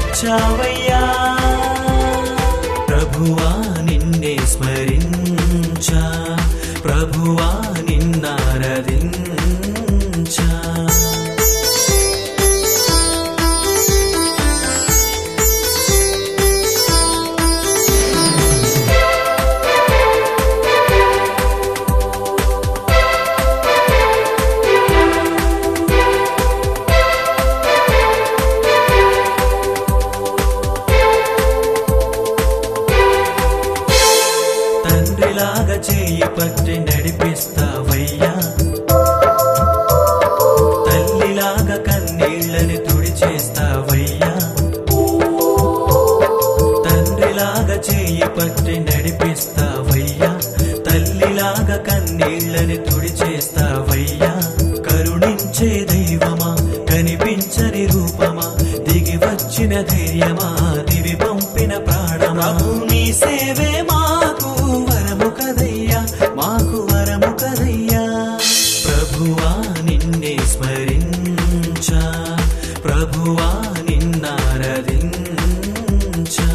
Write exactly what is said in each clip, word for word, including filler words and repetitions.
ఇచ్చావయ్యా ప్రభువా నిన్నే స్మరించా ప్రభువా నిన్నారాధించా తండ్రిలాగా చేయి పట్టి నడిపిస్తావయ్యా తల్లిలాగా కన్నీళ్ళని తుడిచేస్తావయ్యా తండ్రిలాగా చేయి పట్టి నడిపిస్తావయ్యా తల్లిలాగా కన్నీళ్ళని తుడిచేస్తావయ్యా కరుణించే దైవమా కనిపించని రూపమా దిగి వచ్చిన ధైర్యమా దివి పంపిన ప్రాణమా నీ సేవే మాకు వరము కదయ్యా మాకు వరము కదయ్యా ప్రభువా నిన్నే స్మరించా ప్రభువా నిన్నారాధించా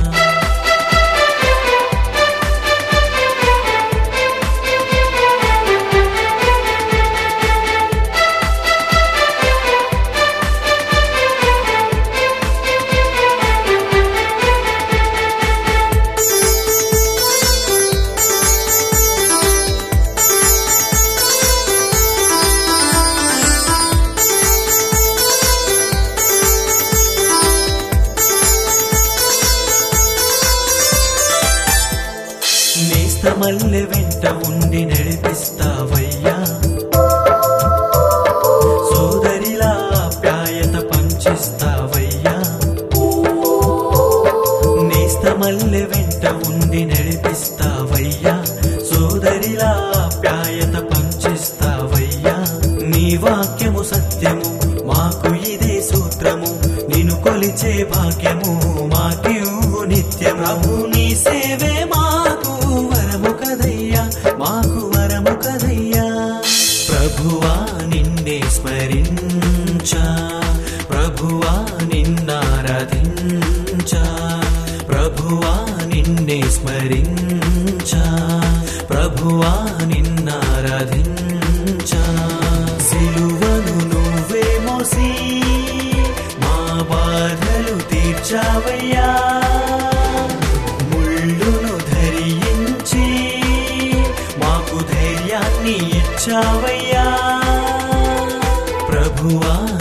నేస్తమల్లె వెంట ఉండి నడిపిస్తావయ్యా సోదరిలా ఆప్యాయత పంచిస్తావయ్యా నేస్తమల్లె వెంట ఉండి నడిపిస్తావయ్యా సోదరిలా ఆప్యాయత పంచిస్తావయ్యా నీ వాక్యము సత్యము మాకు ఇదే సూత్రము నిన్ను కొలిచే భాగ్యము మాకివ్వు నిత్యము నీ సేవే మాకు వరము కదయ్యా మాకు వరము కదయ్యా ప్రభువా నిన్నే స్మరించా ప్రభువా నిన్నారాధించా ప్రభువా నిన్నే స్మరించా ప్రభువా నిన్నారాధించా సిలువను నువ్వే మోసి మా బాధలు తీర్చావయ్యా ముళ్ళును ధరించి మాకు ధైర్యాన్ని ఇచ్చావయ్యా ప్రభువా